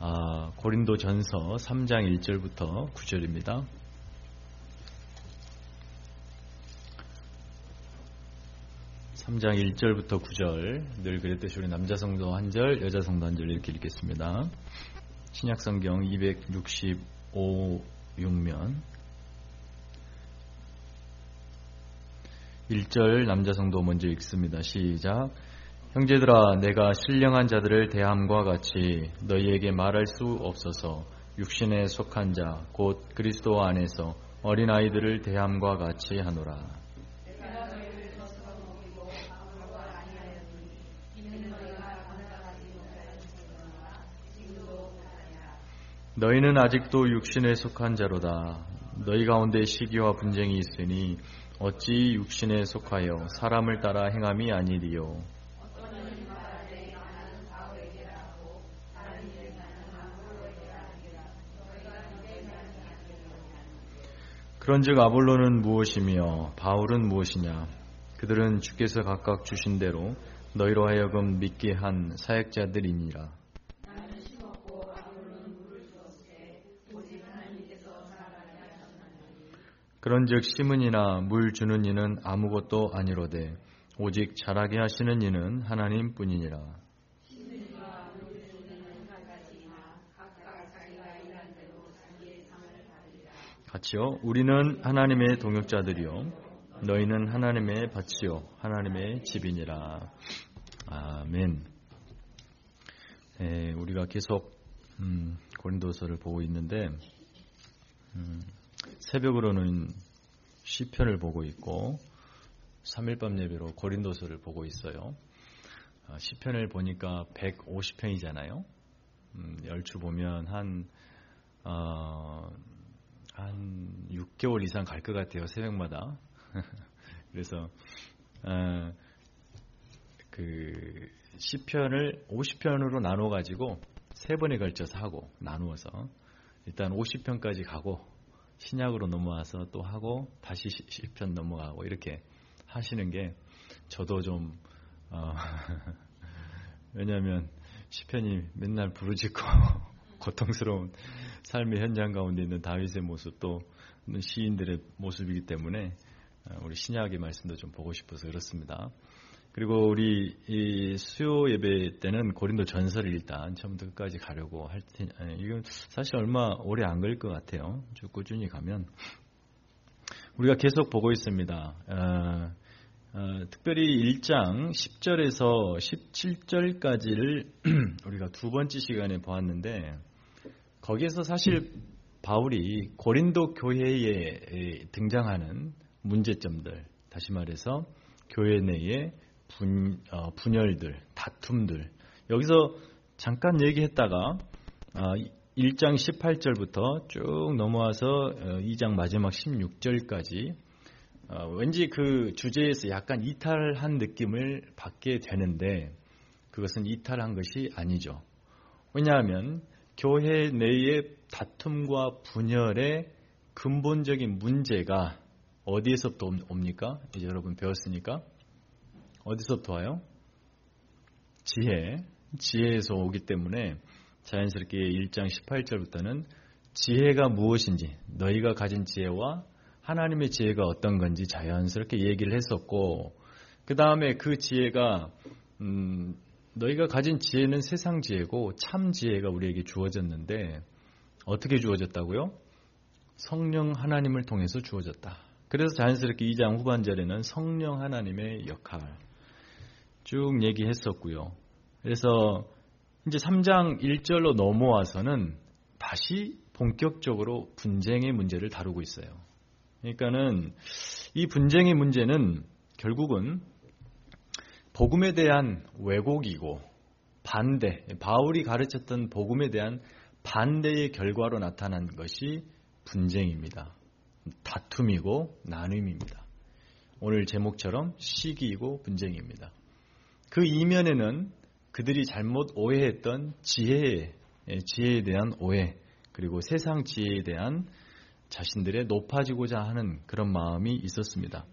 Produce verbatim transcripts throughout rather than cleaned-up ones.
아, 고린도전서 삼 장 일 절부터 구 절입니다. 삼 장 일 절부터 구 절, 늘 그랬듯이 우리 남자 성도 한 절, 여자 성도 한 절 이렇게 읽겠습니다. 신약성경 이백육십오 육면 일 절 남자 성도 먼저 읽습니다. 시작. 형제들아, 내가 신령한 자들을 대함과 같이 너희에게 말할 수 없어서 육신에 속한 자 곧 그리스도 안에서 어린아이들을 대함과 같이 하노라. 너희는 아직도 육신에 속한 자로다. 너희 가운데 시기와 분쟁이 있으니 어찌 육신에 속하여 사람을 따라 행함이 아니리요. 그런즉 아볼로는 무엇이며 바울은 무엇이냐? 그들은 주께서 각각 주신 대로 너희로 하여금 믿게 한 사역자들이니라. 그런즉 심은 이나 물 주는 이는 아무것도 아니로되 오직 자라게 하시는 이는 하나님뿐이니라. 같이요. 우리는 하나님의 동역자들이요 너희는 하나님의 밭이요 하나님의 집이니라. 아멘. 네, 우리가 계속 음, 고린도서를 보고 있는데 음, 새벽으로는 시편을 보고 있고 삼 일 밤 예배로 고린도서를 보고 있어요. 아, 시편을 보니까 백오십 편이잖아요. 음, 열주 보면 한 어, 한 육 개월 이상 갈 것 같아요. 새벽마다. 그래서 어, 그 시편을 오십 편으로 나눠 가지고 세 번에 걸쳐서 하고 나누어서 일단 오십 편까지 가고 신약으로 넘어와서 또 하고 다시 시편 넘어가고 이렇게 하시는 게 저도 좀 어, 왜냐하면 시편이 맨날 부르짖고 고통스러운 삶의 현장 가운데 있는 다윗의 모습 또 시인들의 모습이기 때문에 우리 신약의 말씀도 좀 보고 싶어서 그렇습니다. 그리고 우리 이 수요 예배 때는 고린도 전서를 일단 처음부터 끝까지 가려고 할 테, 이건 사실 얼마 오래 안 걸릴 것 같아요. 쭉 꾸준히 가면 우리가 계속 보고 있습니다. 어, 어, 특별히 일 장 십 절에서 십칠 절까지를 우리가 두 번째 시간에 보았는데 거기에서 사실 바울이 고린도 교회에 등장하는 문제점들, 다시 말해서 교회 내에 분, 어, 분열들, 다툼들 여기서 잠깐 얘기했다가 어, 일 장 십팔 절부터 쭉 넘어와서 어, 이 장 마지막 십육 절까지 어, 왠지 그 주제에서 약간 이탈한 느낌을 받게 되는데 그것은 이탈한 것이 아니죠. 왜냐하면 교회 내의 다툼과 분열의 근본적인 문제가 어디에서부터 옵니까? 이제 여러분 배웠으니까 어디서부터 와요? 지혜, 지혜에서 오기 때문에 자연스럽게 일 장 십팔 절부터는 지혜가 무엇인지 너희가 가진 지혜와 하나님의 지혜가 어떤 건지 자연스럽게 얘기를 했었고 그 다음에 그 지혜가 음, 너희가 가진 지혜는 세상 지혜고 참 지혜가 우리에게 주어졌는데 어떻게 주어졌다고요? 성령 하나님을 통해서 주어졌다. 그래서 자연스럽게 이 장 후반절에는 성령 하나님의 역할 쭉 얘기했었고요. 그래서 이제 삼 장 일 절로 넘어와서는 다시 본격적으로 분쟁의 문제를 다루고 있어요. 그러니까는 이 분쟁의 문제는 결국은 복음에 대한 왜곡이고 반대, 바울이 가르쳤던 복음에 대한 반대의 결과로 나타난 것이 분쟁입니다. 다툼이고 나눔입니다. 오늘 제목처럼 시기이고 분쟁입니다. 그 이면에는 그들이 잘못 오해했던 지혜에, 지혜에 대한 오해 그리고 세상 지혜에 대한 자신들의 높아지고자 하는 그런 마음이 있었습니다.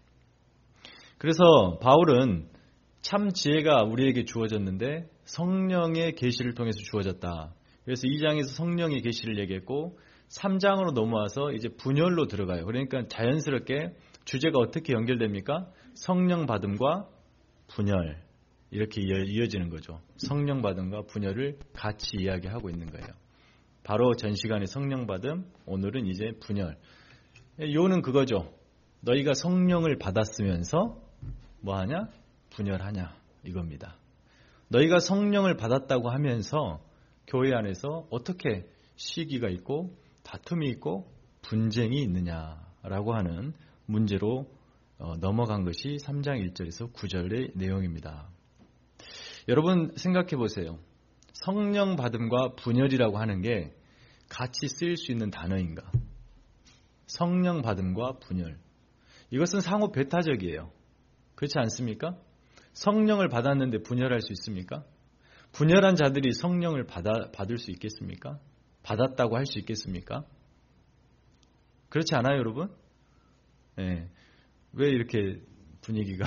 그래서 바울은 참 지혜가 우리에게 주어졌는데 성령의 계시를 통해서 주어졌다. 그래서 이 장에서 성령의 계시를 얘기했고 삼 장으로 넘어와서 이제 분열로 들어가요. 그러니까 자연스럽게 주제가 어떻게 연결됩니까? 성령 받음과 분열 이렇게 이어지는 거죠. 성령 받음과 분열을 같이 이야기하고 있는 거예요. 바로 전 시간에 성령 받음, 오늘은 이제 분열. 요는 그거죠. 너희가 성령을 받았으면서 뭐하냐? 분열하냐 이겁니다. 너희가 성령을 받았다고 하면서 교회 안에서 어떻게 시기가 있고 다툼이 있고 분쟁이 있느냐라고 하는 문제로 넘어간 것이 삼 장 일 절에서 구 절의 내용입니다. 여러분 생각해 보세요. 성령 받음과 분열이라고 하는 게 같이 쓰일 수 있는 단어인가? 성령 받음과 분열. 이것은 상호 배타적이에요. 그렇지 않습니까? 성령을 받았는데 분열할 수 있습니까? 분열한 자들이 성령을 받아, 받을 수 있겠습니까? 받았다고 할 수 있겠습니까? 그렇지 않아요, 여러분? 네. 왜 이렇게 분위기가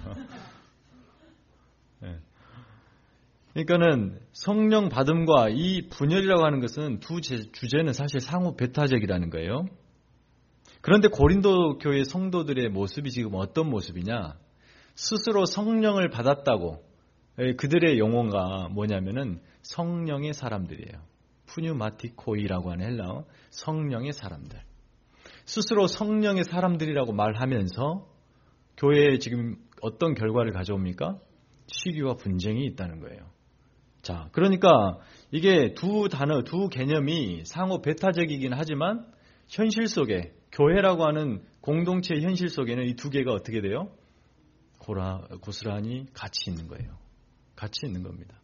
네. 그러니까는 성령 받음과 이 분열이라고 하는 것은 두 주제는 사실 상호 배타적이라는 거예요. 그런데 고린도 교회 성도들의 모습이 지금 어떤 모습이냐? 스스로 성령을 받았다고 그들의 용어가 뭐냐면은 성령의 사람들이에요. 푸뉴마티코이라고 하는 헬라어 성령의 사람들. 스스로 성령의 사람들이라고 말하면서 교회에 지금 어떤 결과를 가져옵니까? 시기와 분쟁이 있다는 거예요. 자, 그러니까 이게 두 단어, 두 개념이 상호 배타적이긴 하지만 현실 속에 교회라고 하는 공동체의 현실 속에는 이 두 개가 어떻게 돼요? 고라, 고스란히 같이 있는 거예요. 같이 있는 겁니다.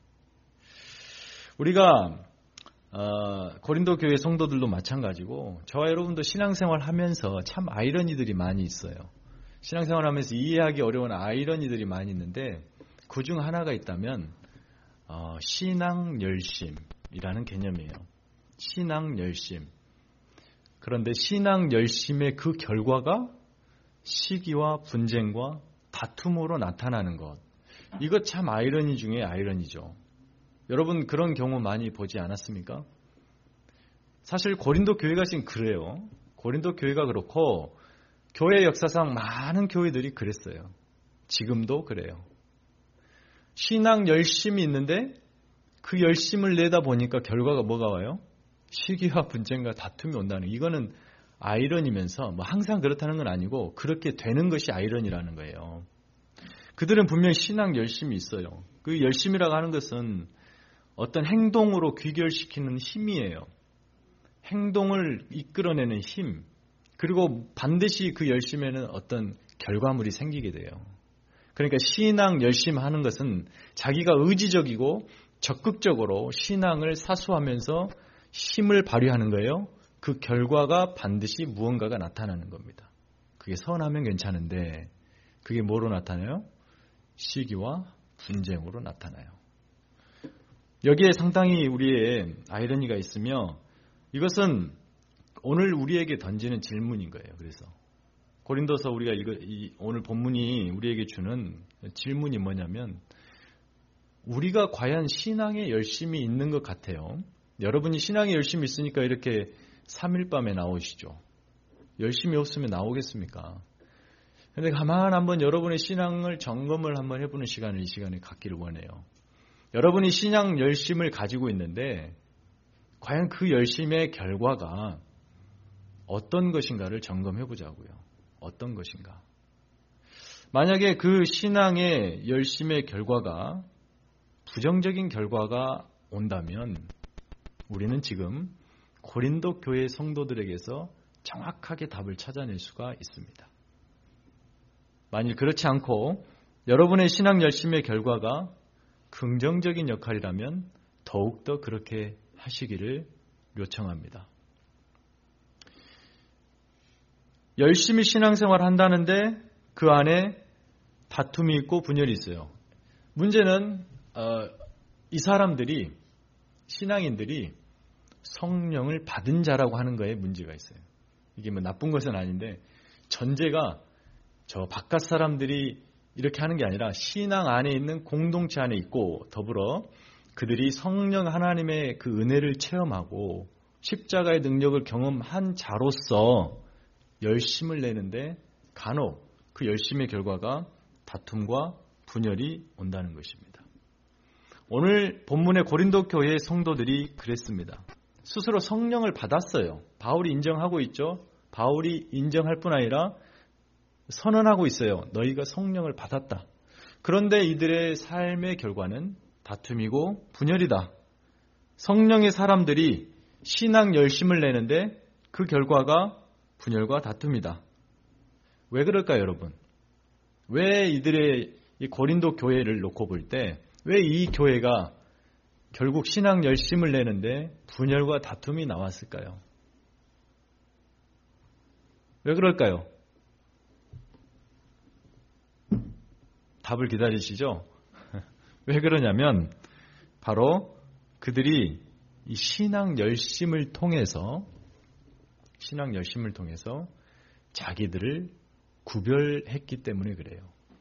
우리가 어, 고린도 교회 성도들도 마찬가지고 저와 여러분도 신앙생활 하면서 참 아이러니들이 많이 있어요. 신앙생활 하면서 이해하기 어려운 아이러니들이 많이 있는데 그중 하나가 있다면 어, 신앙 열심이라는 개념이에요. 신앙 열심. 그런데 신앙 열심의 그 결과가 시기와 분쟁과 다툼으로 나타나는 것. 이거 참 아이러니 중에 아이러니죠. 여러분 그런 경우 많이 보지 않았습니까? 사실 고린도 교회가 지금 그래요. 고린도 교회가 그렇고 교회 역사상 많은 교회들이 그랬어요. 지금도 그래요. 신앙 열심이 있는데 그 열심을 내다 보니까 결과가 뭐가 와요? 시기와 분쟁과 다툼이 온다는 이거는 아이러니면서 뭐 항상 그렇다는 건 아니고 그렇게 되는 것이 아이러니라는 거예요. 그들은 분명히 신앙 열심이 있어요. 그 열심이라고 하는 것은 어떤 행동으로 귀결시키는 힘이에요. 행동을 이끌어내는 힘. 그리고 반드시 그 열심에는 어떤 결과물이 생기게 돼요. 그러니까 신앙 열심하는 것은 자기가 의지적이고 적극적으로 신앙을 사수하면서 힘을 발휘하는 거예요. 그 결과가 반드시 무언가가 나타나는 겁니다. 그게 선하면 괜찮은데 그게 뭐로 나타나요? 시기와 분쟁으로 나타나요. 여기에 상당히 우리의 아이러니가 있으며 이것은 오늘 우리에게 던지는 질문인 거예요. 그래서 고린도서 우리가 이거, 이, 오늘 본문이 우리에게 주는 질문이 뭐냐면 우리가 과연 신앙에 열심히 있는 것 같아요. 여러분이 신앙에 열심히 있으니까 이렇게 삼 일 밤에 나오시죠. 열심히 없으면 나오겠습니까? 그런데 가만 한번 여러분의 신앙을 점검을 한번 해보는 시간을 이 시간에 갖기를 원해요. 여러분이 신앙 열심을 가지고 있는데 과연 그 열심의 결과가 어떤 것인가를 점검해 보자고요. 어떤 것인가. 만약에 그 신앙의 열심의 결과가 부정적인 결과가 온다면 우리는 지금 고린도 교회 성도들에게서 정확하게 답을 찾아낼 수가 있습니다. 만일 그렇지 않고 여러분의 신앙 열심의 결과가 긍정적인 역할이라면 더욱더 그렇게 하시기를 요청합니다. 열심히 신앙생활 한다는데 그 안에 다툼이 있고 분열이 있어요. 문제는 어, 이 사람들이 신앙인들이 성령을 받은 자라고 하는 거에 문제가 있어요. 이게 뭐 나쁜 것은 아닌데 전제가 저 바깥 사람들이 이렇게 하는 게 아니라 신앙 안에 있는 공동체 안에 있고 더불어 그들이 성령 하나님의 그 은혜를 체험하고 십자가의 능력을 경험한 자로서 열심을 내는데 간혹 그 열심의 결과가 다툼과 분열이 온다는 것입니다. 오늘 본문의 고린도 교회의 성도들이 그랬습니다. 스스로 성령을 받았어요. 바울이 인정하고 있죠. 바울이 인정할 뿐 아니라 선언하고 있어요. 너희가 성령을 받았다. 그런데 이들의 삶의 결과는 다툼이고 분열이다. 성령의 사람들이 신앙 열심을 내는데 그 결과가 분열과 다툼이다. 왜 그럴까요, 여러분? 왜 이들의 이 고린도 교회를 놓고 볼 때 왜 이 교회가 결국 신앙 열심을 내는데 분열과 다툼이 나왔을까요? 왜 그럴까요? 답을 기다리시죠? 왜 그러냐면 바로 그들이 이 신앙 열심을 통해서 신앙 열심을 통해서 자기들을 구별했기 때문에 그래요.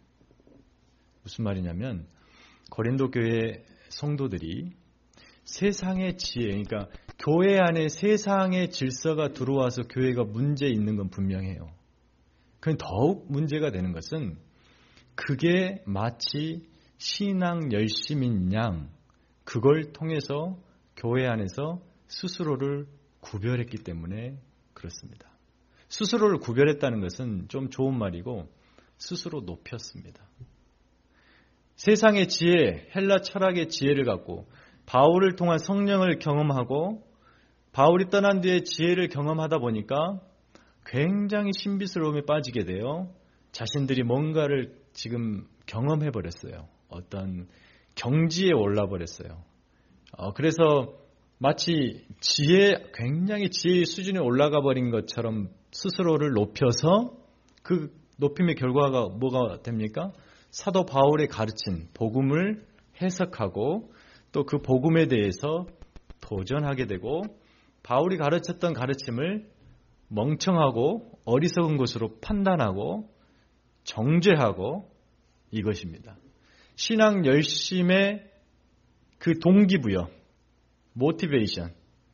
무슨 말이냐면 고린도 교회 성도들이 세상의 지혜, 그러니까 교회 안에 세상의 질서가 들어와서 교회가 문제 있는 건 분명해요. 그런데 더욱 문제가 되는 것은 그게 마치 신앙 열심인 양 그걸 통해서 교회 안에서 스스로를 구별했기 때문에 그렇습니다. 스스로를 구별했다는 것은 좀 좋은 말이고 스스로 높였습니다. 세상의 지혜, 헬라 철학의 지혜를 갖고 바울을 통한 성령을 경험하고 바울이 떠난 뒤에 지혜를 경험하다 보니까 굉장히 신비스러움에 빠지게 돼요. 자신들이 뭔가를 지금 경험해버렸어요. 어떤 경지에 올라버렸어요. 어, 그래서 마치 지혜, 굉장히 지혜의 수준에 올라가 버린 것처럼 스스로를 높여서 그 높임의 결과가 뭐가 됩니까? 사도 바울의 가르친 복음을 해석하고 또 그 복음에 대해서 도전하게 되고 바울이 가르쳤던 가르침을 멍청하고 어리석은 것으로 판단하고 정죄하고 이것입니다. 신앙 열심의 그 동기부여, 모티베이션,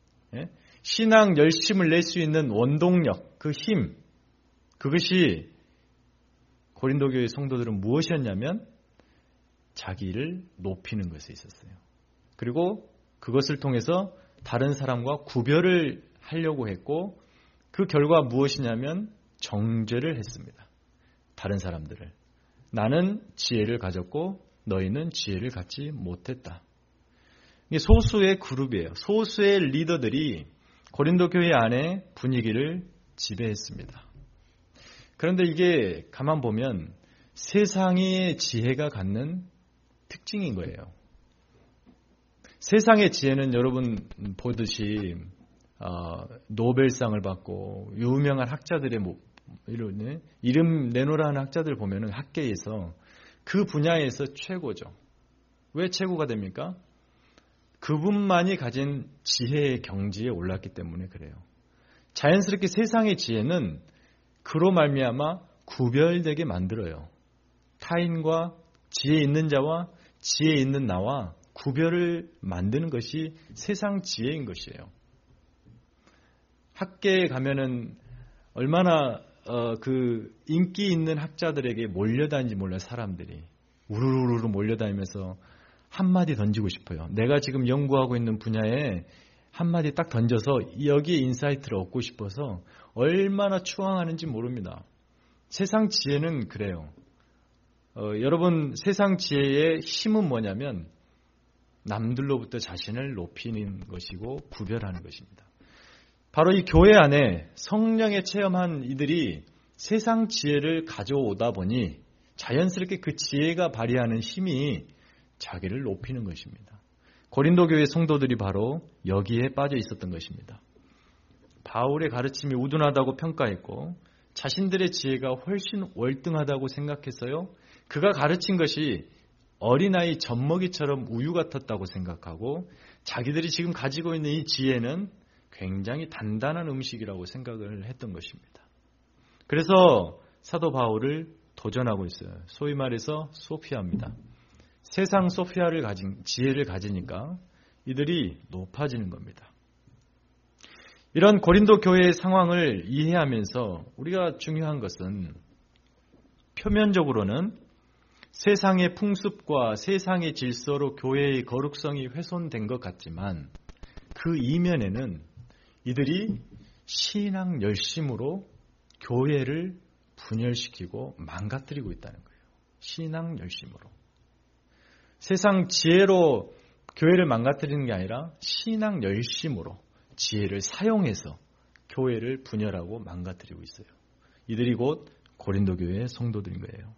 신앙 열심을 낼 수 있는 원동력, 그 힘, 그것이 고린도 교회 성도들은 무엇이었냐면 자기를 높이는 것에 있었어요. 그리고 그것을 통해서 다른 사람과 구별을 하려고 했고 그 결과 무엇이냐면 정죄를 했습니다. 다른 사람들을. 나는 지혜를 가졌고 너희는 지혜를 갖지 못했다. 이게 소수의 그룹이에요. 소수의 리더들이 고린도 교회 안에 분위기를 지배했습니다. 그런데 이게 가만 보면 세상의 지혜가 갖는 특징인 거예요. 세상의 지혜는 여러분 보듯이 어, 노벨상을 받고 유명한 학자들의 뭐, 이런, 이름 내놓으라는 학자들 보면은 학계에서 그 분야에서 최고죠. 왜 최고가 됩니까? 그분만이 가진 지혜의 경지에 올랐기 때문에 그래요. 자연스럽게 세상의 지혜는 그로 말미암아 구별되게 만들어요. 타인과 지혜 있는 자와 지혜 있는 나와 구별을 만드는 것이 세상 지혜인 것이에요. 학계에 가면은 얼마나 어, 그 인기 있는 학자들에게 몰려다니는지 몰라요. 사람들이 우르르르 몰려다니면서 한마디 던지고 싶어요. 내가 지금 연구하고 있는 분야에 한마디 딱 던져서 여기에 인사이트를 얻고 싶어서 얼마나 추앙하는지 모릅니다. 세상 지혜는 그래요. 어, 여러분 세상 지혜의 힘은 뭐냐면 남들로부터 자신을 높이는 것이고 구별하는 것입니다. 바로 이 교회 안에 성령에 체험한 이들이 세상 지혜를 가져오다 보니 자연스럽게 그 지혜가 발휘하는 힘이 자기를 높이는 것입니다. 고린도 교회 성도들이 바로 여기에 빠져 있었던 것입니다. 바울의 가르침이 우둔하다고 평가했고 자신들의 지혜가 훨씬 월등하다고 생각했어요. 그가 가르친 것이 어린아이 젖먹이처럼 우유 같았다고 생각하고 자기들이 지금 가지고 있는 이 지혜는 굉장히 단단한 음식이라고 생각을 했던 것입니다. 그래서 사도 바울을 도전하고 있어요. 소위 말해서 소피아입니다. 세상 소피아를 가진 지혜를 가지니까 이들이 높아지는 겁니다. 이런 고린도 교회의 상황을 이해하면서 우리가 중요한 것은 표면적으로는 세상의 풍습과 세상의 질서로 교회의 거룩성이 훼손된 것 같지만 그 이면에는 이들이 신앙 열심으로 교회를 분열시키고 망가뜨리고 있다는 거예요. 신앙 열심으로. 세상 지혜로 교회를 망가뜨리는 게 아니라 신앙 열심으로 지혜를 사용해서 교회를 분열하고 망가뜨리고 있어요. 이들이 곧 고린도 교회의 성도들인 거예요.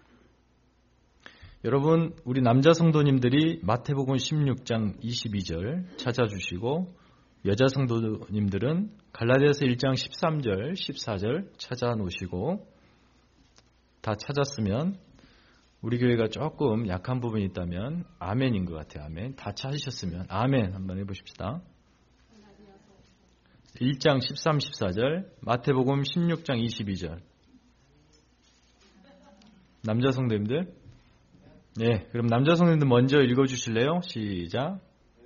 여러분, 우리 남자 성도님들이 마태복음 십육 장 이십이 절 찾아주시고 여자 성도님들은 갈라디아서 일 장 십삼 절, 십사 절 찾아놓으시고 다 찾았으면 우리 교회가 조금 약한 부분이 있다면 아멘인 것 같아요. 아멘. 다 찾으셨으면 아멘 한번 해보십시다. 일 장 십삼, 십사 절, 마태복음 십육 장 이십이 절. 남자 성도님들? 네, 그럼 남자 성도님들 먼저 읽어주실래요? 시작.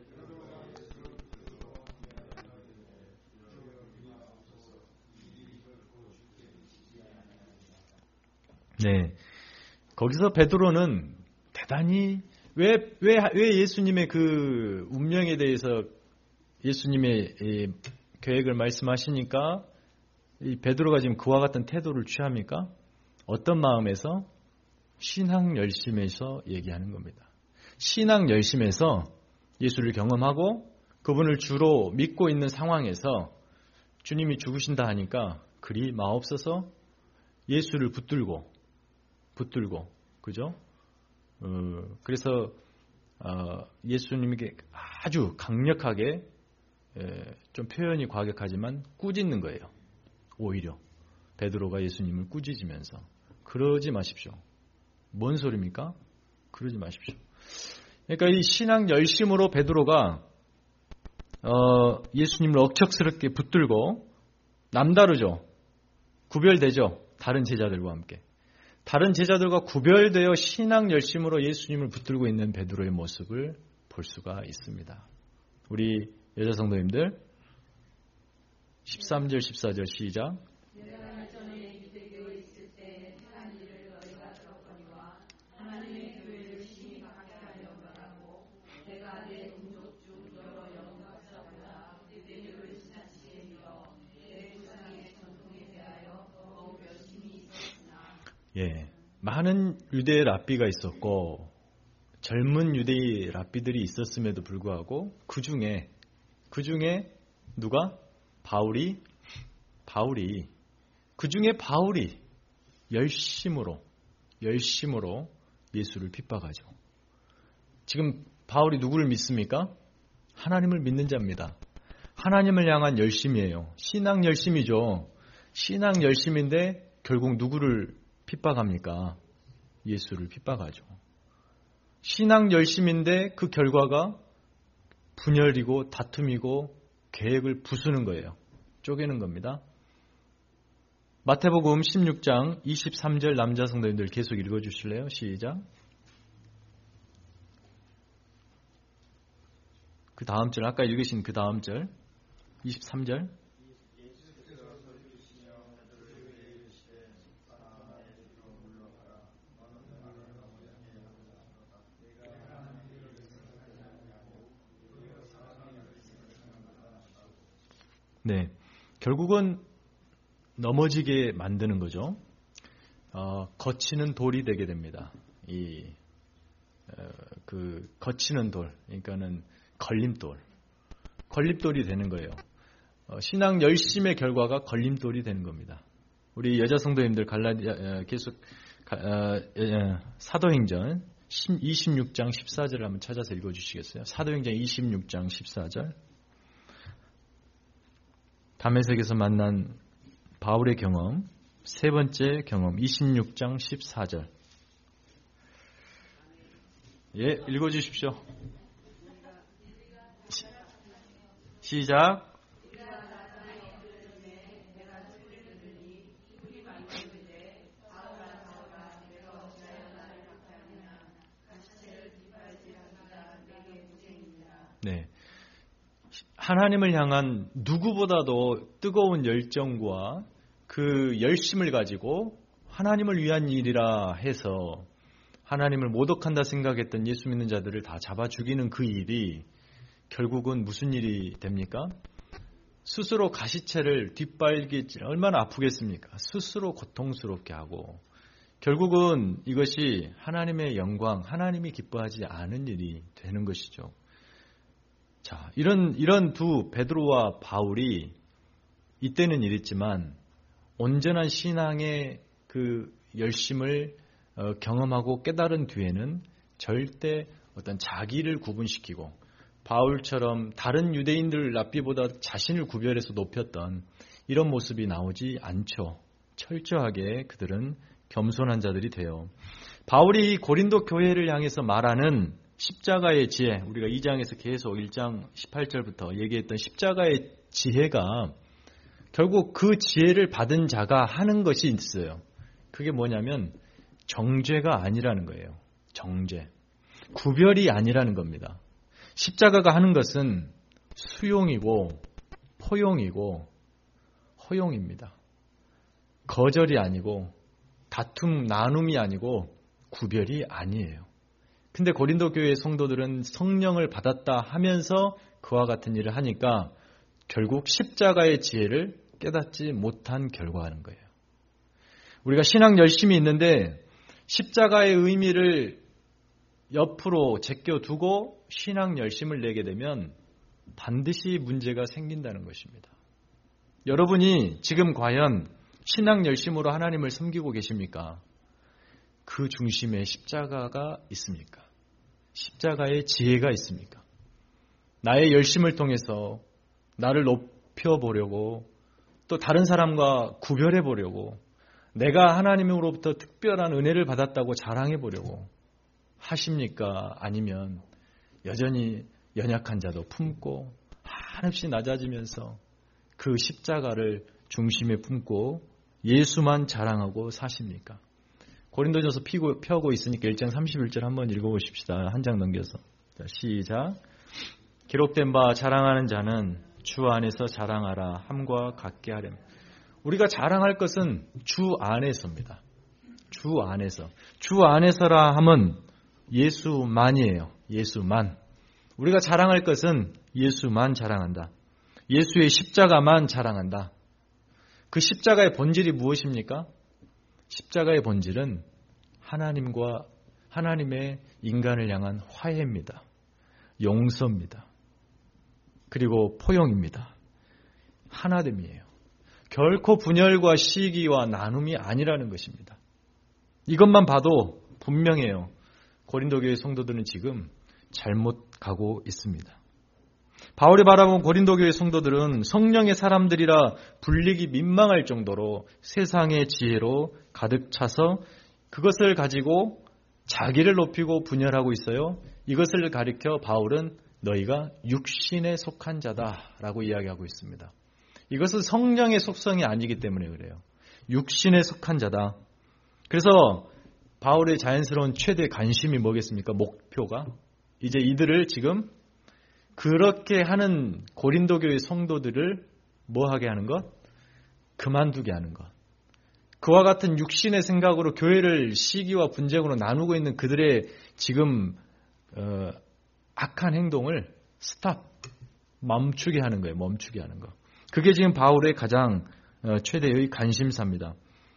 네, 거기서 베드로는 대단히 왜, 왜, 왜 예수님의 그 운명에 대해서 예수님의 이 계획을 말씀하시니까 이 베드로가 지금 그와 같은 태도를 취합니까? 어떤 마음에서? 신앙 열심에서 얘기하는 겁니다. 신앙 열심에서 예수를 경험하고 그분을 주로 믿고 있는 상황에서 주님이 죽으신다 하니까 그리 마옵소서 예수를 붙들고 붙들고 그죠? 어, 그래서 어, 예수님에게 아주 강력하게 에, 좀 표현이 과격하지만 꾸짖는 거예요. 오히려 베드로가 예수님을 꾸짖으면서 그러지 마십시오. 뭔 소리입니까? 그러지 마십시오. 그러니까 이 신앙 열심으로 베드로가 어, 예수님을 억척스럽게 붙들고 남다르죠. 구별되죠. 다른 제자들과 함께. 다른 제자들과 구별되어 신앙 열심으로 예수님을 붙들고 있는 베드로의 모습을 볼 수가 있습니다. 우리 여자 성도님들 십삼 절 십사 절 시작. 예, 많은 유대 랍비가 있었고 젊은 유대 랍비들이 있었음에도 불구하고 그 중에 그 중에 누가? 바울이 바울이 그 중에 바울이 열심으로 열심으로 예수를 핍박하죠. 지금 바울이 누구를 믿습니까? 하나님을 믿는 자입니다. 하나님을 향한 열심이에요. 신앙 열심이죠. 신앙 열심인데 결국 누구를 핍박합니까? 예수를 핍박하죠. 신앙 열심인데 그 결과가 분열이고 다툼이고 계획을 부수는 거예요. 쪼개는 겁니다. 마태복음 십육 장 이십삼 절 남자 성도님들 계속 읽어주실래요? 시작. 그 다음 절, 아까 읽으신 그 다음 절 이십삼 절. 네, 결국은 넘어지게 만드는 거죠. 어, 거치는 돌이 되게 됩니다. 이, 어, 그 거치는 돌, 그러니까는 걸림돌, 걸림돌이 되는 거예요. 어, 신앙 열심의 결과가 걸림돌이 되는 겁니다. 우리 여자 성도님들 갈라디아 계속 어, 사도행전 이십육 장 십사 절을 한번 찾아서 읽어주시겠어요? 사도행전 이십육 장 십사 절. 다메섹에서 만난 바울의 경험, 세 번째 경험, 이십육 장 십사 절. 예, 읽어주십시오. 시, 시작. 하나님을 향한 누구보다도 뜨거운 열정과 그 열심을 가지고 하나님을 위한 일이라 해서 하나님을 모독한다 생각했던 예수 믿는 자들을 다 잡아 죽이는 그 일이 결국은 무슨 일이 됩니까? 스스로 가시체를 뒷발기 얼마나 아프겠습니까? 스스로 고통스럽게 하고 결국은 이것이 하나님의 영광, 하나님이 기뻐하지 않은 일이 되는 것이죠. 자, 이런 이런 두 베드로와 바울이 이때는 이랬지만 온전한 신앙의 그 열심을 어, 경험하고 깨달은 뒤에는 절대 어떤 자기를 구분시키고 바울처럼 다른 유대인들 랍비보다 자신을 구별해서 높였던 이런 모습이 나오지 않죠. 철저하게 그들은 겸손한 자들이 돼요. 바울이 고린도 교회를 향해서 말하는 십자가의 지혜, 우리가 이 장에서 계속 일 장 십팔 절부터 얘기했던 십자가의 지혜가 결국 그 지혜를 받은 자가 하는 것이 있어요. 그게 뭐냐면 정죄가 아니라는 거예요. 정죄. 구별이 아니라는 겁니다. 십자가가 하는 것은 수용이고 포용이고 허용입니다. 거절이 아니고 다툼, 나눔이 아니고 구별이 아니에요. 근데 고린도 교회의 성도들은 성령을 받았다 하면서 그와 같은 일을 하니까 결국 십자가의 지혜를 깨닫지 못한 결과라는 거예요. 우리가 신앙 열심이 있는데 십자가의 의미를 옆으로 제껴두고 신앙 열심을 내게 되면 반드시 문제가 생긴다는 것입니다. 여러분이 지금 과연 신앙 열심으로 하나님을 섬기고 계십니까? 그 중심에 십자가가 있습니까? 십자가의 지혜가 있습니까? 나의 열심을 통해서 나를 높여보려고 또 다른 사람과 구별해보려고 내가 하나님으로부터 특별한 은혜를 받았다고 자랑해보려고 하십니까? 아니면 여전히 연약한 자도 품고 한없이 낮아지면서 그 십자가를 중심에 품고 예수만 자랑하고 사십니까? 고린도전서 피고, 펴고 있으니까 일 장 삼십일 절 한번 읽어보십시다. 한 장 넘겨서. 자, 시작. 기록된 바 자랑하는 자는 주 안에서 자랑하라 함과 같게 하렴. 우리가 자랑할 것은 주 안에서입니다. 주 안에서. 주 안에서라 함은 예수만이에요. 예수만. 우리가 자랑할 것은 예수만 자랑한다. 예수의 십자가만 자랑한다. 그 십자가의 본질이 무엇입니까? 십자가의 본질은 하나님과 하나님의 인간을 향한 화해입니다. 용서입니다. 그리고 포용입니다. 하나됨이에요. 결코 분열과 시기와 나눔이 아니라는 것입니다. 이것만 봐도 분명해요. 고린도 교회 성도들은 지금 잘못 가고 있습니다. 바울이 바라본 고린도 교회 성도들은 성령의 사람들이라 불리기 민망할 정도로 세상의 지혜로 가득 차서 그것을 가지고 자기를 높이고 분열하고 있어요. 이것을 가리켜 바울은 너희가 육신에 속한 자다라고 이야기하고 있습니다. 이것은 성령의 속성이 아니기 때문에 그래요. 육신에 속한 자다. 그래서 바울의 자연스러운 최대 관심이 뭐겠습니까? 목표가 이제 이들을 지금 그렇게 하는 고린도 교회 성도들을 뭐하게 하는 것? 그만두게 하는 것. 그와 같은 육신의 생각으로 교회를 시기와 분쟁으로 나누고 있는 그들의 지금 어, 악한 행동을 스탑, 멈추게 하는 거예요. 멈추게 하는 거. 그게 지금 바울의 가장 어, 최대의 관심사입니다.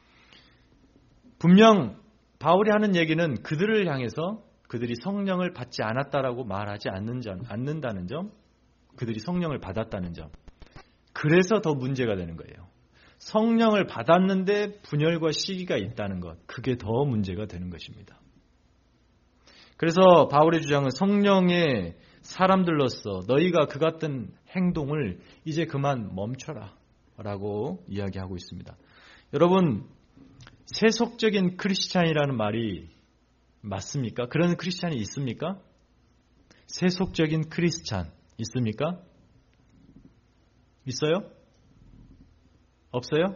분명 바울이 하는 얘기는 그들을 향해서 그들이 성령을 받지 않았다라고 말하지 않는 점, 않는다는 점, 그들이 성령을 받았다는 점. 그래서 더 문제가 되는 거예요. 성령을 받았는데 분열과 시기가 있다는 것, 그게 더 문제가 되는 것입니다. 그래서 바울의 주장은 성령의 사람들로서 너희가 그 같은 행동을 이제 그만 멈춰라 라고 이야기하고 있습니다. 여러분, 세속적인 크리스찬이라는 말이 맞습니까? 그런 크리스찬이 있습니까? 세속적인 크리스찬 있습니까? 있어요? 없어요?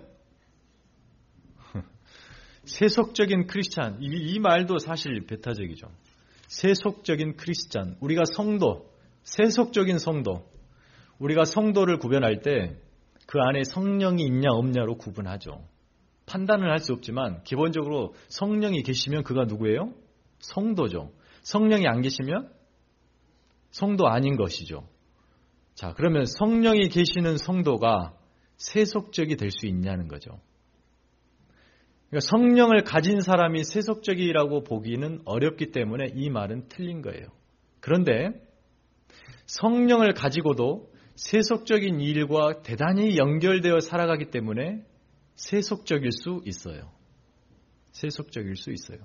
세속적인 크리스찬, 이, 이 말도 사실 배타적이죠. 세속적인 크리스찬, 우리가 성도, 세속적인 성도, 우리가 성도를 구별할 때 그 안에 성령이 있냐 없냐로 구분하죠. 판단을 할 수 없지만 기본적으로 성령이 계시면 그가 누구예요? 성도죠. 성령이 안 계시면 성도 아닌 것이죠. 자, 그러면 성령이 계시는 성도가 세속적이 될 수 있냐는 거죠. 그러니까 성령을 가진 사람이 세속적이라고 보기는 어렵기 때문에 이 말은 틀린 거예요. 그런데 성령을 가지고도 세속적인 일과 대단히 연결되어 살아가기 때문에 세속적일 수 있어요. 세속적일 수 있어요.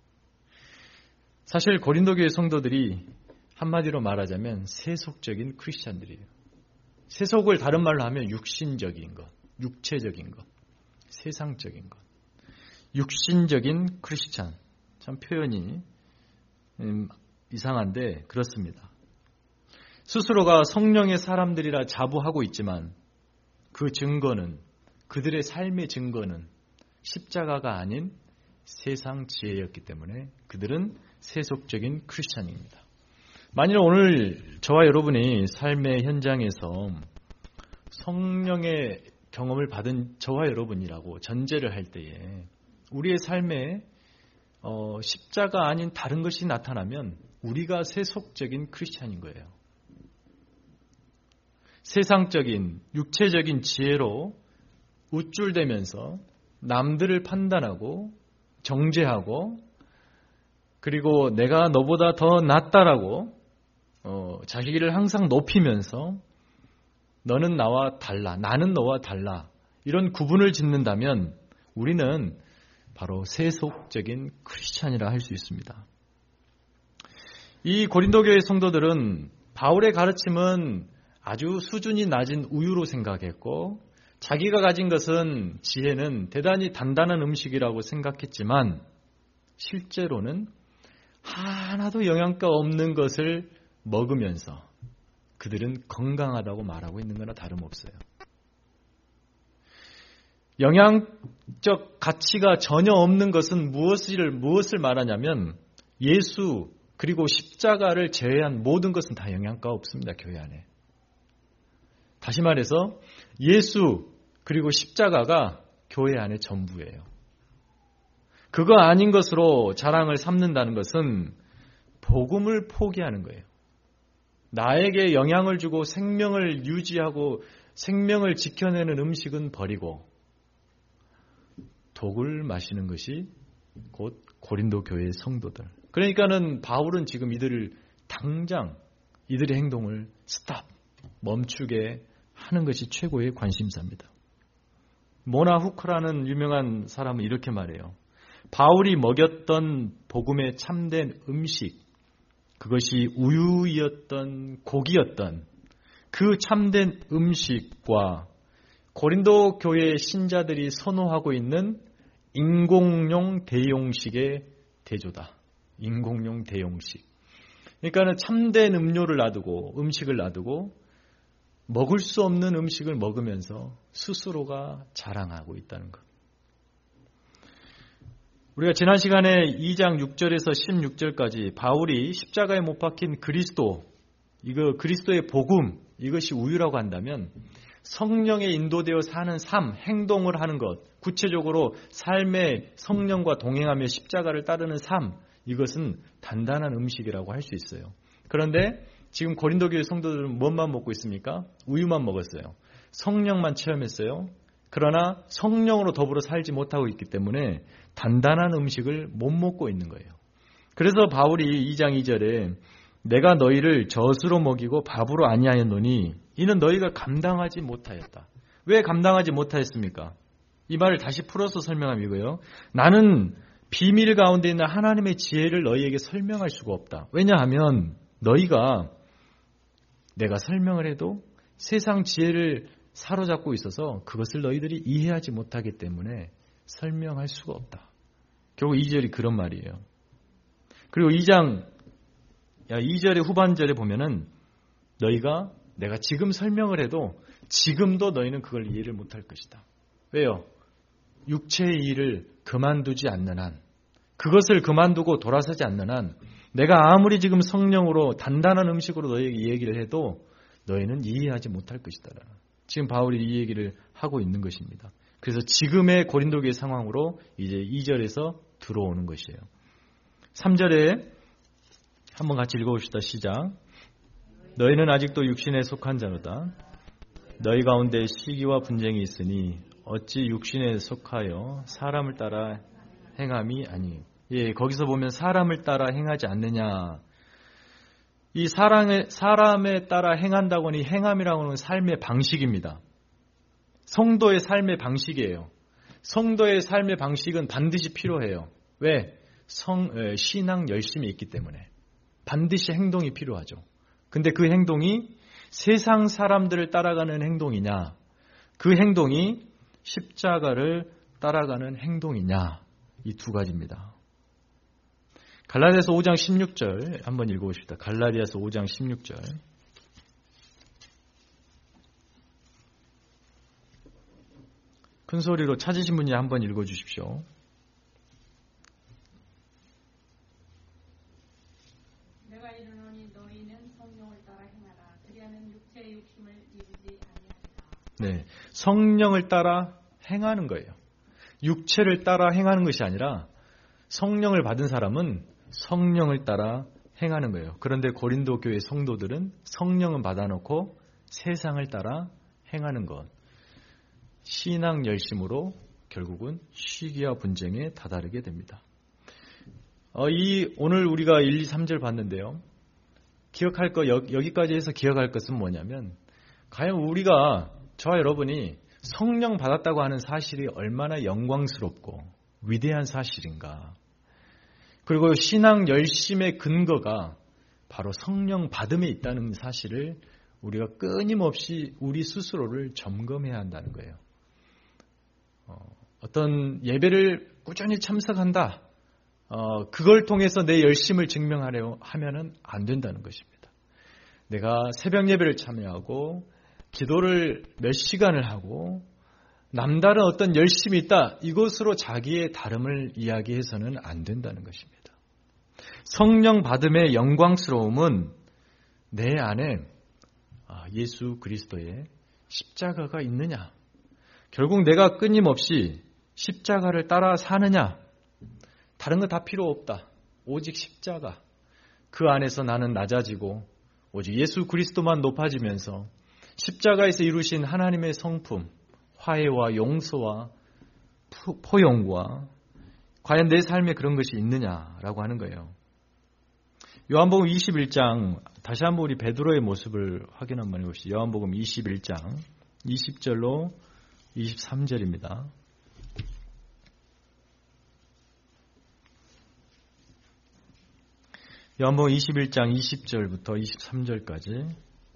사실 고린도 교회 성도들이 한마디로 말하자면 세속적인 크리스찬들이에요. 세속을 다른 말로 하면 육신적인 것, 육체적인 것, 세상적인 것. 육신적인 크리스찬. 참 표현이 음, 이상한데 그렇습니다. 스스로가 성령의 사람들이라 자부하고 있지만 그 증거는, 그들의 삶의 증거는 십자가가 아닌 세상 지혜였기 때문에 그들은 세속적인 크리스찬입니다. 만일 오늘 저와 여러분이 삶의 현장에서 성령의 경험을 받은 저와 여러분이라고 전제를 할 때에 우리의 삶에 어, 십자가 아닌 다른 것이 나타나면 우리가 세속적인 크리스찬인 거예요. 세상적인 육체적인 지혜로 우쭐대면서 남들을 판단하고 정죄하고 그리고 내가 너보다 더 낫다라고 어, 자기를 항상 높이면서 너는 나와 달라, 나는 너와 달라 이런 구분을 짓는다면 우리는 바로 세속적인 크리스찬이라 할 수 있습니다. 이 고린도 교회 성도들은 바울의 가르침은 아주 수준이 낮은 우유로 생각했고 자기가 가진 것은 지혜는 대단히 단단한 음식이라고 생각했지만 실제로는 하나도 영양가 없는 것을 먹으면서 그들은 건강하다고 말하고 있는 거나 다름없어요. 영양적 가치가 전혀 없는 것은 무엇을, 무엇을 말하냐면 예수 그리고 십자가를 제외한 모든 것은 다 영양가 없습니다. 교회 안에. 다시 말해서 예수 그리고 십자가가 교회 안에 전부예요. 그거 아닌 것으로 자랑을 삼는다는 것은 복음을 포기하는 거예요. 나에게 영향을 주고 생명을 유지하고 생명을 지켜내는 음식은 버리고 독을 마시는 것이 곧 고린도 교회의 성도들. 그러니까는 바울은 지금 이들을 당장 이들의 행동을 스탑, 멈추게 하는 것이 최고의 관심사입니다. 모나 후크라는 유명한 사람은 이렇게 말해요. 바울이 먹였던 복음의 참된 음식, 그것이 우유였던 고기였던 그 참된 음식과 고린도 교회의 신자들이 선호하고 있는 인공용 대용식의 대조다. 인공용 대용식. 그러니까는 참된 음료를 놔두고 음식을 놔두고 먹을 수 없는 음식을 먹으면서 스스로가 자랑하고 있다는 것. 우리가 지난 시간에 이 장 육 절에서 십육 절까지 바울이 십자가에 못 박힌 그리스도, 이거 그리스도의 복음, 이것이 우유라고 한다면 성령에 인도되어 사는 삶, 행동을 하는 것, 구체적으로 삶의 성령과 동행하며 십자가를 따르는 삶, 이것은 단단한 음식이라고 할 수 있어요. 그런데 지금 고린도 교회 성도들은 무엇만 먹고 있습니까? 우유만 먹었어요. 성령만 체험했어요. 그러나 성령으로 더불어 살지 못하고 있기 때문에 단단한 음식을 못 먹고 있는 거예요. 그래서 바울이 이 장 이 절에 내가 너희를 젖으로 먹이고 밥으로 아니하였노니 이는 너희가 감당하지 못하였다. 왜 감당하지 못하였습니까? 이 말을 다시 풀어서 설명하면 이거예요. 나는 비밀 가운데 있는 하나님의 지혜를 너희에게 설명할 수가 없다. 왜냐하면 너희가 내가 설명을 해도 세상 지혜를 사로잡고 있어서 그것을 너희들이 이해하지 못하기 때문에 설명할 수가 없다. 결국 이 절이 그런 말이에요. 그리고 이 장 이 절의 후반절에 보면은 너희가 내가 지금 설명을 해도 지금도 너희는 그걸 이해를 못할 것이다. 왜요? 육체의 일을 그만두지 않는 한, 그것을 그만두고 돌아서지 않는 한 내가 아무리 지금 성령으로 단단한 음식으로 너희에게 얘기를 해도 너희는 이해하지 못할 것이다. 지금 바울이 이 얘기를 하고 있는 것입니다. 그래서 지금의 고린도교의 상황으로 이제 이 절에서 들어오는 것이에요. 삼 절에 한번 같이 읽어봅시다. 시작. 너희는 아직도 육신에 속한 자로다. 너희 가운데 시기와 분쟁이 있으니 어찌 육신에 속하여 사람을 따라 행함이 아니요. 예, 거기서 보면 사람을 따라 행하지 않느냐. 이 사람에, 사람에 따라 행한다고 하니 행함이라고 하는 삶의 방식입니다. 성도의 삶의 방식이에요. 성도의 삶의 방식은 반드시 필요해요. 왜? 성, 신앙 열심이 있기 때문에. 반드시 행동이 필요하죠. 근데 그 행동이 세상 사람들을 따라가는 행동이냐, 그 행동이 십자가를 따라가는 행동이냐, 이 두 가지입니다. 갈라디아서 오 장 십육 절 한번 읽어봅시다. 갈라디아서 오 장 십육 절. 큰 소리로 찾으신 분이 한번 읽어주십시오. 내가 이르노니 너희는 성령을 따라 행하라. 그리하면 육체의 욕심을 이루지 아니하리라. 네, 성령을 따라 행하는 거예요. 육체를 따라 행하는 것이 아니라 성령을 받은 사람은 성령을 따라 행하는 거예요. 그런데 고린도 교회 성도들은 성령은 받아놓고 세상을 따라 행하는 것. 신앙 열심으로 결국은 시기와 분쟁에 다다르게 됩니다. 어, 이 오늘 우리가 일, 이, 삼 절 봤는데요. 기억할 거 여, 여기까지 해서 기억할 것은 뭐냐면 과연 우리가 저와 여러분이 성령 받았다고 하는 사실이 얼마나 영광스럽고 위대한 사실인가. 그리고 신앙 열심의 근거가 바로 성령 받음에 있다는 사실을 우리가 끊임없이 우리 스스로를 점검해야 한다는 거예요. 어, 어떤 예배를 꾸준히 참석한다. 어, 그걸 통해서 내 열심을 증명하려 하면은 안 된다는 것입니다. 내가 새벽 예배를 참여하고 기도를 몇 시간을 하고 남다른 어떤 열심이 있다. 이것으로 자기의 다름을 이야기해서는 안 된다는 것입니다. 성령 받음의 영광스러움은 내 안에 예수 그리스도의 십자가가 있느냐. 결국 내가 끊임없이 십자가를 따라 사느냐. 다른 거 다 필요 없다. 오직 십자가. 그 안에서 나는 낮아지고 오직 예수 그리스도만 높아지면서 십자가에서 이루신 하나님의 성품, 화해와 용서와 포용과 과연 내 삶에 그런 것이 있느냐라고 하는 거예요. 요한복음 이십일 장 다시 한번 우리 베드로의 모습을 확인 한번 해봅시다. 요한복음 이십일 장 이십 절로 이십삼 절입니다. 요한복음 이십일 장 이십 절부터 이십삼 절까지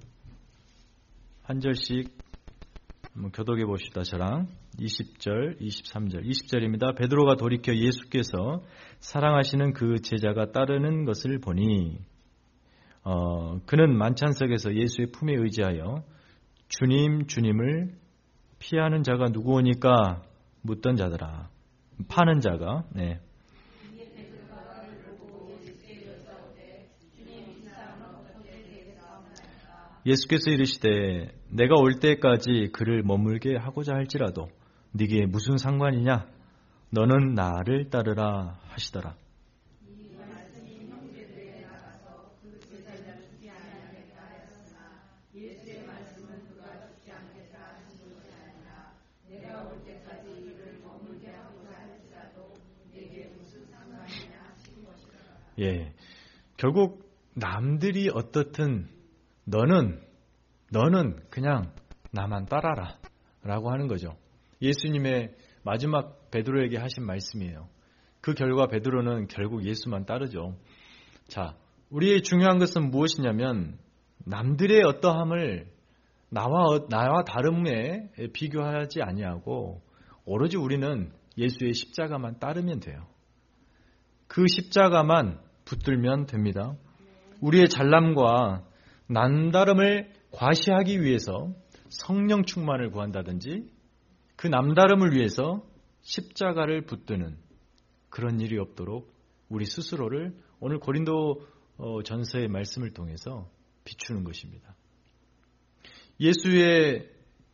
한 절씩 한번 교독해 봅시다. 저랑 이십 절, 이십삼 절, 이십 절입니다. 베드로가 돌이켜 예수께서 사랑하시는 그 제자가 따르는 것을 보니 어, 그는 만찬석에서 예수의 품에 의지하여 주님, 주님을 피하는 자가 누구오니까 묻던 자더라. 파는 자가 네. 예수께서 이르시되 내가 올 때까지 그를 머물게 하고자 할지라도 네게 무슨 상관이냐? 너는 나를 따르라 하시더라. 예, 결국 남들이 어떻든 너는 너는 그냥 나만 따라라 라고 하는 거죠. 예수님의 마지막 베드로에게 하신 말씀이에요. 그 결과 베드로는 결국 예수만 따르죠. 자, 우리의 중요한 것은 무엇이냐면 남들의 어떠함을 나와 나와 다름에 비교하지 아니하고 오로지 우리는 예수의 십자가만 따르면 돼요. 그 십자가만 붙들면 됩니다. 우리의 잘남과 남다름을 과시하기 위해서 성령 충만을 구한다든지 그 남다름을 위해서 십자가를 붙드는 그런 일이 없도록 우리 스스로를 오늘 고린도 전서의 말씀을 통해서 비추는 것입니다. 예수의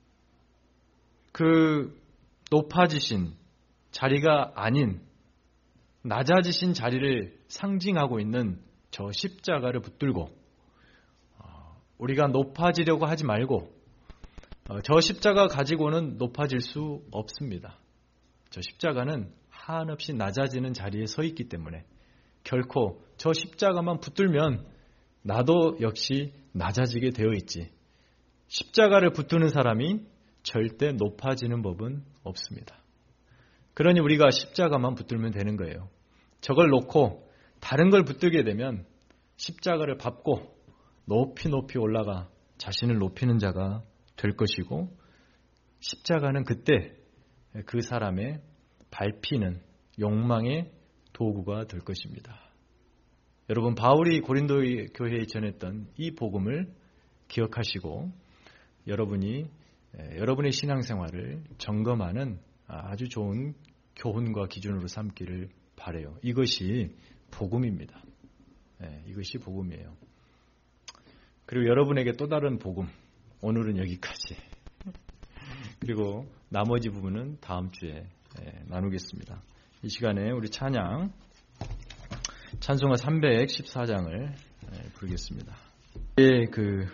그 높아지신 자리가 아닌 낮아지신 자리를 상징하고 있는 저 십자가를 붙들고 우리가 높아지려고 하지 말고 저 십자가 가지고는 높아질 수 없습니다. 저 십자가는 한없이 낮아지는 자리에 서 있기 때문에 결코 저 십자가만 붙들면 나도 역시 낮아지게 되어 있지. 십자가를 붙드는 사람이 절대 높아지는 법은 없습니다. 그러니 우리가 십자가만 붙들면 되는 거예요. 저걸 놓고 다른 걸 붙들게 되면 십자가를 밟고 높이 높이 올라가 자신을 높이는 자가 될 것이고 십자가는 그때 그 사람의 밟히는 욕망의 도구가 될 것입니다. 여러분, 바울이 고린도 교회에 전했던 이 복음을 기억하시고 여러분이 여러분의 신앙생활을 점검하는 아주 좋은 교훈과 기준으로 삼기를 바라요. 이것이 복음입니다. 네, 이것이 복음이에요. 그리고 여러분에게 또 다른 복음, 오늘은 여기까지. 그리고 나머지 부분은 다음 주에 나누겠습니다. 이 시간에 우리 찬양 찬송가 삼백십사 장을 부르겠습니다. 그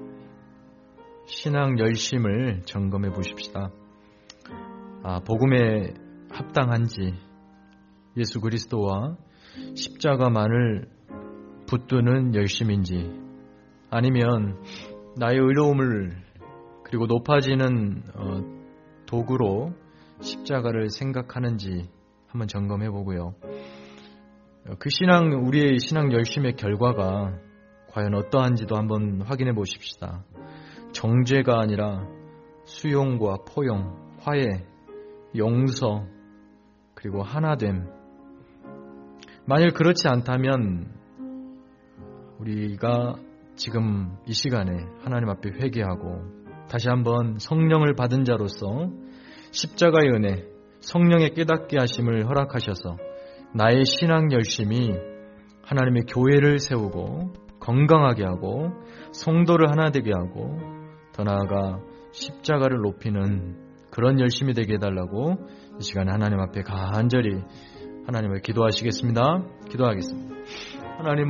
신앙 열심을 점검해 보십시다. 아, 복음에 합당한지, 예수 그리스도와 십자가만을 붙드는 열심인지, 아니면 나의 의로움을 그리고 높아지는 어, 도구로 십자가를 생각하는지 한번 점검해 보고요. 그 신앙, 우리의 신앙 열심의 결과가 과연 어떠한지도 한번 확인해 보십시다. 정죄가 아니라 수용과 포용, 화해, 용서, 그리고 하나됨. 만일 그렇지 않다면 우리가 지금 이 시간에 하나님 앞에 회개하고 다시 한번 성령을 받은 자로서 십자가의 은혜, 성령의 깨닫게 하심을 허락하셔서 나의 신앙 열심이 하나님의 교회를 세우고 건강하게 하고 성도를 하나 되게 하고 더 나아가 십자가를 높이는 그런 열심이 되게 해달라고 이 시간에 하나님 앞에 간절히 하나님을 기도하시겠습니다. 기도하겠습니다. 하나님